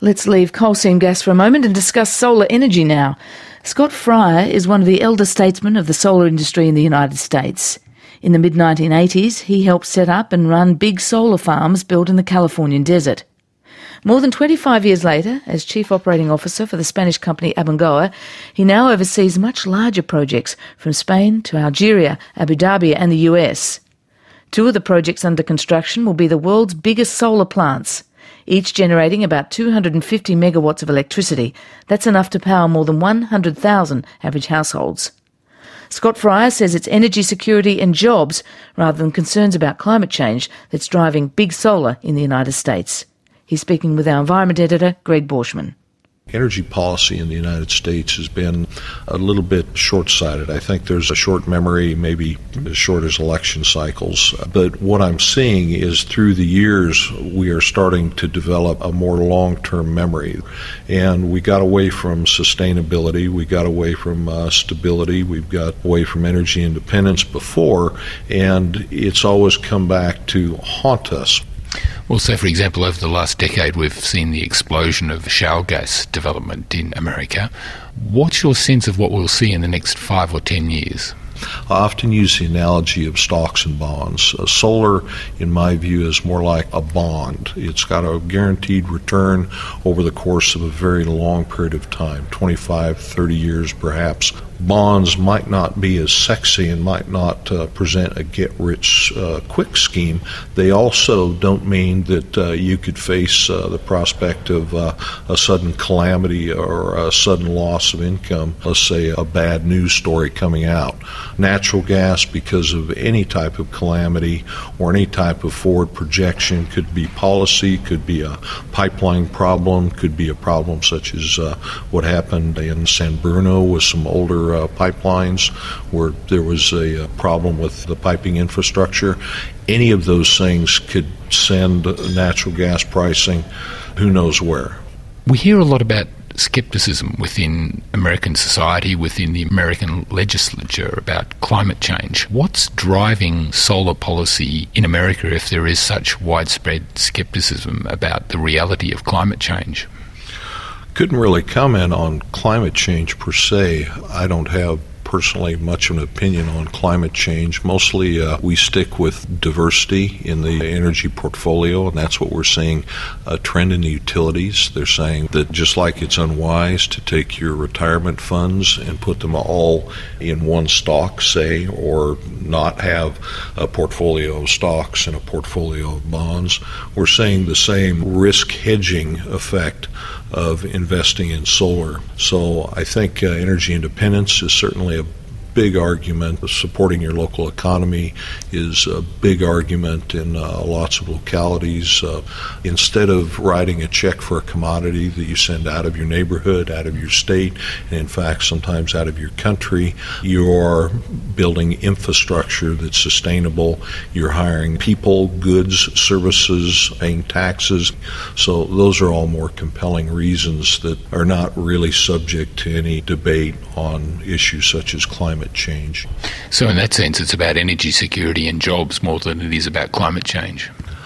Let's leave coal seam gas for a moment and discuss solar energy now. Scott Fryer is one of the elder statesmen of the solar industry in the United States. In the mid-1980s, he helped set up and run big solar farms built in the Californian desert. More than 25 years later, as Chief Operating Officer for the Spanish company Abengoa, he now oversees much larger projects from Spain to Algeria, Abu Dhabi and the US. Two of the projects under construction will be the world's biggest solar plants, each generating about 250 megawatts of electricity. That's enough to power more than 100,000 average households. Scott Fryer says it's energy security and jobs rather than concerns about climate change that's driving big solar in the United States. He's speaking with our environment editor, Greg Borschmann. Energy policy in the United States has been a little bit short-sighted. I think there's a short memory, maybe as short as election cycles. But what I'm seeing is through the years, we are starting to develop a more long-term memory. And we got away from sustainability, we got away from stability, we've got away from energy independence before, and it's always come back to haunt us. Well, so for example, over the last decade, we've seen the explosion of shale gas development in America. What's your sense of what we'll see in the next 5 or 10 years? I often use the analogy of stocks and bonds. Solar, in my view, is more like a bond. It's got a guaranteed return over the course of a very long period of time, 25, 30 years perhaps. Bonds might not be as sexy and might not present a get-rich-quick scheme. They also don't mean that you could face the prospect of a sudden calamity or a sudden loss of income, let's say a bad news story coming out. Natural gas, because of any type of calamity or any type of forward projection, could be policy, could be a pipeline problem, could be a problem such as what happened in San Bruno with some older pipelines where there was a problem with the piping infrastructure. Any of those things could send natural gas pricing who knows where. We hear a lot about skepticism within American society, within the American legislature about climate change. What's driving solar policy in America if there is such widespread skepticism about the reality of climate change? Couldn't really comment on climate change per se. I don't have personally much of an opinion on climate change. Mostly we stick with diversity in the energy portfolio, and that's what we're seeing a trend in the utilities. They're saying that just like it's unwise to take your retirement funds and put them all in one stock, say, or not have a portfolio of stocks and a portfolio of bonds, we're saying the same risk hedging effect of investing in solar. So I think energy independence is certainly a big argument. Supporting your local economy is a big argument in lots of localities. Instead of writing a check for a commodity that you send out of your neighborhood, out of your state, and in fact sometimes out of your country, you are building infrastructure that's sustainable. You're hiring people, goods, services, paying taxes. So those are all more compelling reasons that are not really subject to any debate on issues such as climate change. So in that sense, it's about energy security and jobs more than it is about climate change?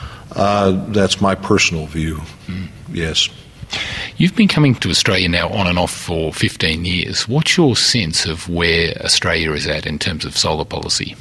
That's my personal view, yes. You've been coming to Australia now on and off for 15 years. What's your sense of where Australia is at in terms of solar policy?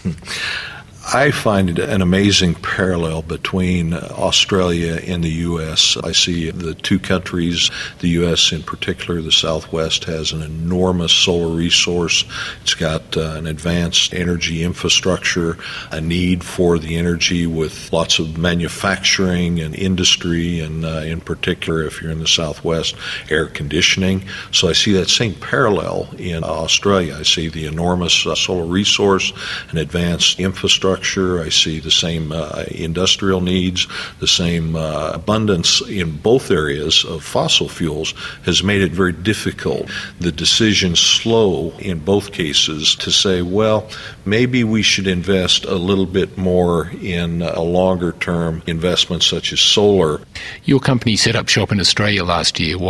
I find an amazing parallel between Australia and the U.S. I see the two countries, the U.S. in particular, the Southwest, has an enormous solar resource. It's got an advanced energy infrastructure, a need for the energy with lots of manufacturing and industry, and in particular, if you're in the Southwest, air conditioning. So I see that same parallel in Australia. I see the enormous solar resource, an advanced infrastructure. I see the same industrial needs, the same abundance in both areas of fossil fuels has made it very difficult. The decision slow in both cases to say, well, maybe we should invest a little bit more in a longer-term investment such as solar. Your company set up shop in Australia last year. Why?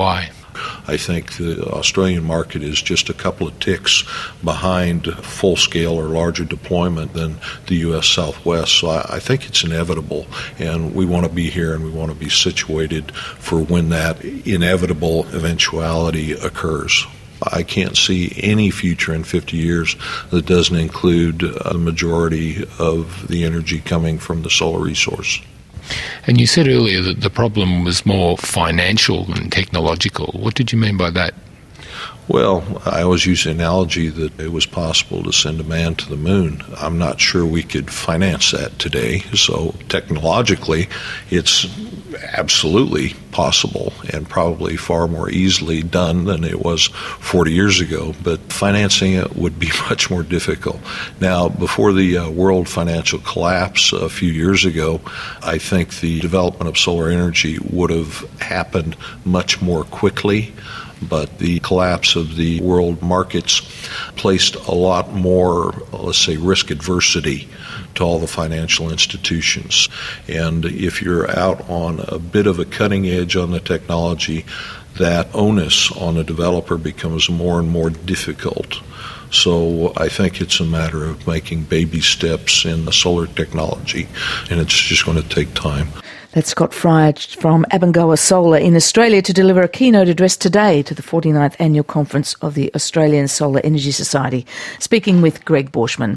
I think the Australian market is just a couple of ticks behind full-scale or larger deployment than the U.S. Southwest. So I think it's inevitable, and we want to be here and we want to be situated for when that inevitable eventuality occurs. I can't see any future in 50 years that doesn't include a majority of the energy coming from the solar resource. And you said earlier that the problem was more financial than technological. What did you mean by that? Well, I always use the analogy that it was possible to send a man to the moon. I'm not sure we could finance that today. So technologically, it's absolutely possible and probably far more easily done than it was 40 years ago. But financing it would be much more difficult. Now, before the world financial collapse a few years ago, I think the development of solar energy would have happened much more quickly. But the collapse of the world markets placed a lot more, let's say, risk adversity to all the financial institutions. And if you're out on a bit of a cutting edge on the technology, that onus on a developer becomes more and more difficult. So I think it's a matter of making baby steps in the solar technology, and it's just going to take time. That's Scott Fry from Abengoa Solar in Australia to deliver a keynote address today to the 49th Annual Conference of the Australian Solar Energy Society, speaking with Greg Borschmann.